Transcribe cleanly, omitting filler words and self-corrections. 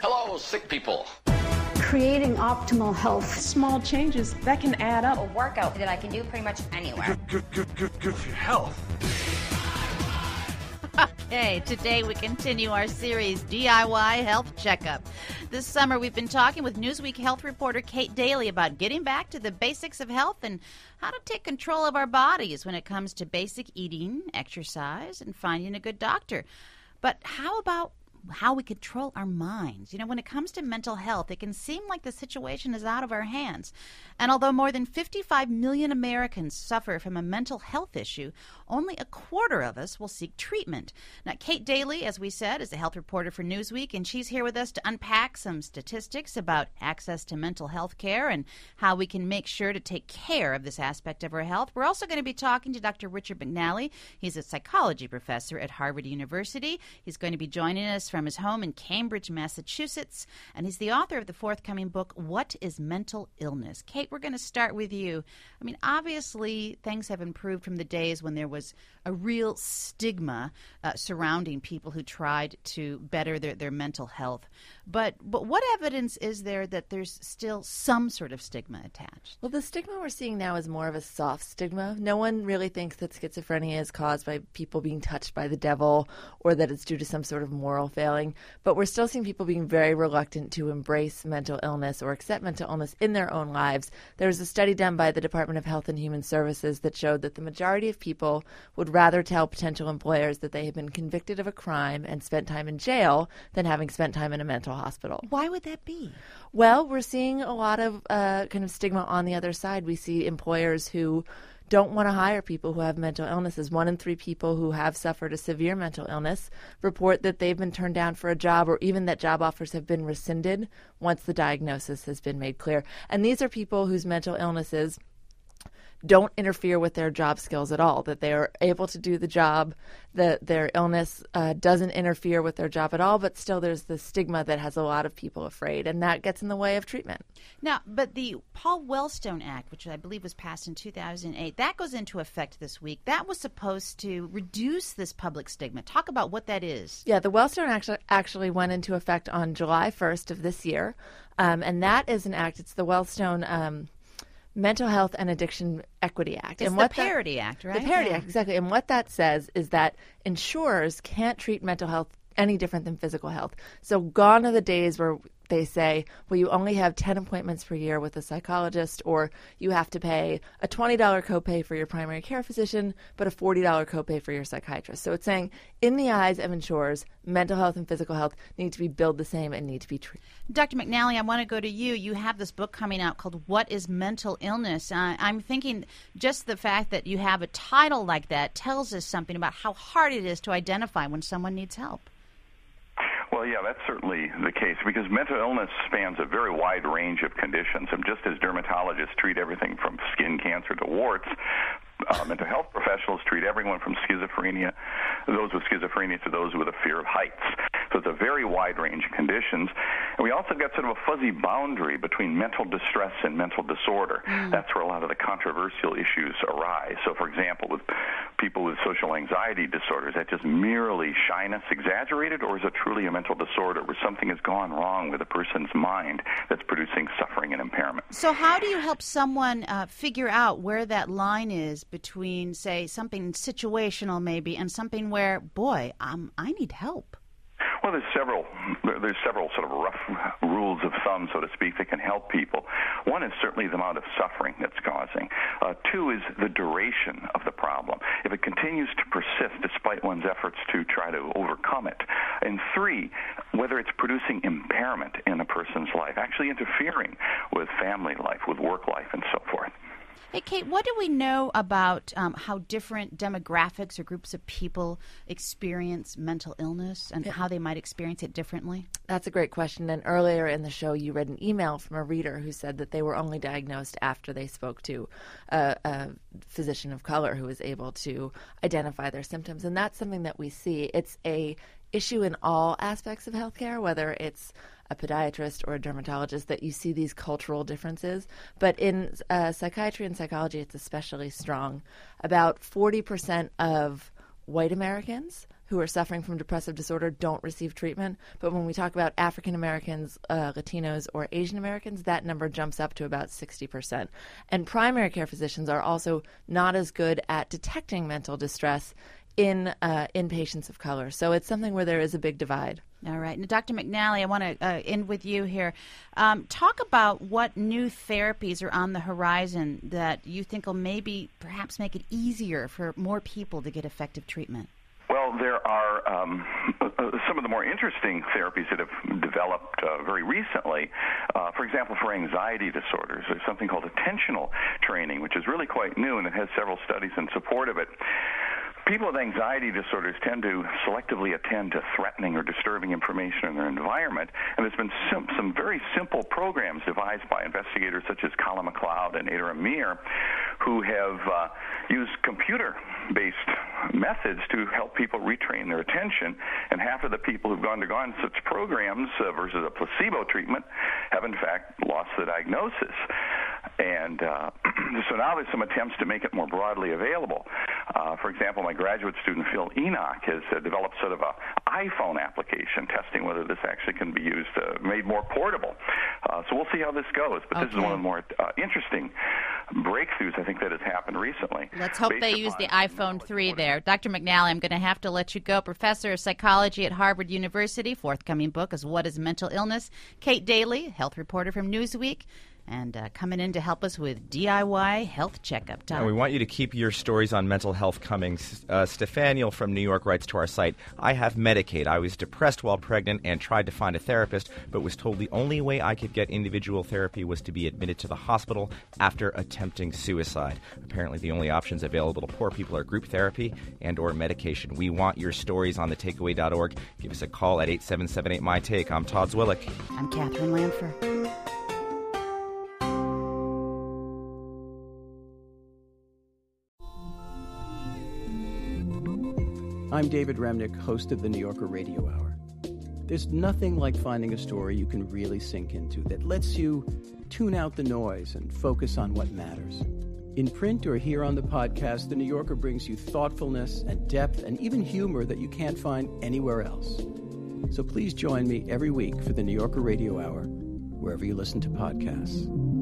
Hello, sick people. Creating optimal health. Small changes that can add up. A workout that I can do pretty much anywhere. Good for your health. Okay, today we continue our series, DIY Health Checkup. This summer we've been talking with Newsweek health reporter Kate Daly about getting back to the basics of health and how to take control of our bodies when it comes to basic eating, exercise, and finding a good doctor. But how about how we control our minds? You know, when it comes to mental health, it can seem like the situation is out of our hands. And although more than 55 million Americans suffer from a mental health issue, only a quarter of us will seek treatment. Now, Kate Daly, as we said, is a health reporter for Newsweek, and she's here with us to unpack some statistics about access to mental health care and how we can make sure to take care of this aspect of our health. We're also going to be talking to Dr. Richard McNally. He's a psychology professor at Harvard University. He's going to be joining us from his home in Cambridge, Massachusetts, and he's the author of the forthcoming book, What is Mental Illness? Kate, we're going to start with you. I mean, obviously, things have improved from the days when there was a real stigma surrounding people who tried to better their mental health. But what evidence is there that there's still some sort of stigma attached? Well, the stigma we're seeing now is more of a soft stigma. No one really thinks that schizophrenia is caused by people being touched by the devil or that it's due to some sort of moral failing. But we're still seeing people being very reluctant to embrace mental illness or accept mental illness in their own lives. There was a study done by the Department of Health and Human Services that showed that the majority of people would rather tell potential employers that they have been convicted of a crime and spent time in jail than having spent time in a mental hospital. Why would that be? Well, we're seeing a lot of kind of stigma on the other side. We see employers who don't want to hire people who have mental illnesses. 1 in 3 people who have suffered a severe mental illness report that they've been turned down for a job, or even that job offers have been rescinded once the diagnosis has been made clear. And these are people whose mental illnesses don't interfere with their job skills at all, that they are able to do the job, that their illness doesn't interfere with their job at all, but still there's the stigma that has a lot of people afraid, and that gets in the way of treatment. Now, but the Paul Wellstone Act, which I believe was passed in 2008, that goes into effect this week. That was supposed to reduce this public stigma. Talk about what that is. Yeah, the Wellstone Act actually went into effect on July 1st of this year, and that is an act, it's the Wellstone Mental Health and Addiction Equity Act. It's the Parity Act, right? The Parity Act, exactly. And what that says is that insurers can't treat mental health any different than physical health. So gone are the days where they say, well, you only have 10 appointments per year with a psychologist, or you have to pay a $20 copay for your primary care physician, but a $40 copay for your psychiatrist. So it's saying, in the eyes of insurers, mental health and physical health need to be billed the same and need to be treated. Dr. McNally, I want to go to you. You have this book coming out called What is Mental Illness? I'm thinking just the fact that you have a title like that tells us something about how hard it is to identify when someone needs help. Well, yeah, that's certainly the case because mental illness spans a very wide range of conditions. And just as dermatologists treat everything from skin cancer to warts, mental health professionals treat everyone from schizophrenia, those with schizophrenia to those with a fear of heights. So it's a very wide range of conditions. And we also got sort of a fuzzy boundary between mental distress and mental disorder. That's where a lot of the controversial issues arise. So, for example, with people with social anxiety disorders, is that just merely shyness exaggerated, or is it truly a mental disorder where something has gone wrong with a person's mind that's producing suffering and impairment? So how do you help someone figure out where that line is between, say, something situational maybe and something where, boy, I need help? Well, there's several sort of rough rules of thumb, so to speak, that can help people. One is certainly the amount of suffering that's causing. 2 is the duration of the problem, if it continues to persist despite one's efforts to try to overcome it. And 3, whether it's producing impairment in a person's life, actually interfering with family life, with work life, and so forth. Hey, Kate, what do we know about how different demographics or groups of people experience mental illness and how they might experience it differently? That's a great question. And earlier in the show, you read an email from a reader who said that they were only diagnosed after they spoke to a physician of color who was able to identify their symptoms. And that's something that we see. It's a issue in all aspects of healthcare, whether it's a podiatrist or a dermatologist, that you see these cultural differences. But in psychiatry and psychology, it's especially strong. About 40% of white Americans who are suffering from depressive disorder don't receive treatment. But when we talk about African Americans, Latinos, or Asian Americans, that number jumps up to about 60%. And primary care physicians are also not as good at detecting mental distress in patients of color. So it's something where there is a big divide. All right. Now, Dr. McNally, I want to end with you here. Talk about what new therapies are on the horizon that you think will perhaps make it easier for more people to get effective treatment. Well, there are some of the more interesting therapies that have developed very recently. For example, for anxiety disorders, there's something called attentional training, which is really quite new, and it has several studies in support of it. People with anxiety disorders tend to selectively attend to threatening or disturbing information in their environment, and there's been some very simple programs devised by investigators such as Colin McLeod and Ada Amir, who have used computer-based methods to help people retrain their attention, and half of the people who've undergone such programs versus a placebo treatment have in fact lost the diagnosis. And so now there's some attempts to make it more broadly available. For example, my graduate student, Phil Enoch, has developed sort of an iPhone application testing whether this actually can be used, made more portable. So we'll see how this goes. But this is one of the more interesting breakthroughs, I think, that has happened recently. Let's hope they use the iPhone 3 there. Dr. McNally, I'm going to have to let you go. Professor of Psychology at Harvard University. Forthcoming book is What is Mental Illness? Kate Daly, health reporter from Newsweek. And coming in to help us with DIY Health Checkup. Tom. And we want you to keep your stories on mental health coming. Stefaniel from New York writes to our site, I have Medicaid. I was depressed while pregnant and tried to find a therapist, but was told the only way I could get individual therapy was to be admitted to the hospital after attempting suicide. Apparently the only options available to poor people are group therapy and or medication. We want your stories on thetakeaway.org. Give us a call at 877-8-MY-TAKE. I'm Todd Zwillick. I'm Catherine Lanfer. I'm David Remnick, host of the New Yorker Radio Hour. There's nothing like finding a story you can really sink into that lets you tune out the noise and focus on what matters. In print or here on the podcast, The New Yorker brings you thoughtfulness and depth and even humor that you can't find anywhere else. So please join me every week for the New Yorker Radio Hour, wherever you listen to podcasts.